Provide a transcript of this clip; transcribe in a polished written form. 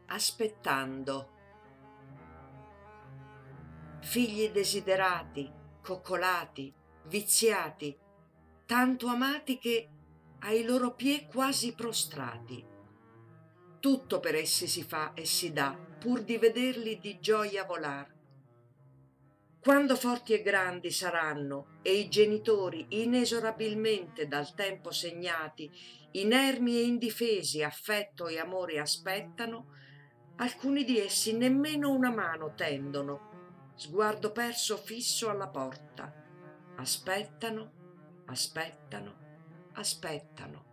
aspettando. Figli desiderati, coccolati, viziati, tanto amati che ai loro piè quasi prostrati. Tutto per essi si fa e si dà, pur di vederli di gioia volar. Quando forti e grandi saranno e i genitori inesorabilmente dal tempo segnati, inermi e indifesi affetto e amore aspettano, alcuni di essi nemmeno una mano tendono, sguardo perso fisso alla porta. Aspettano, aspettano, aspettano.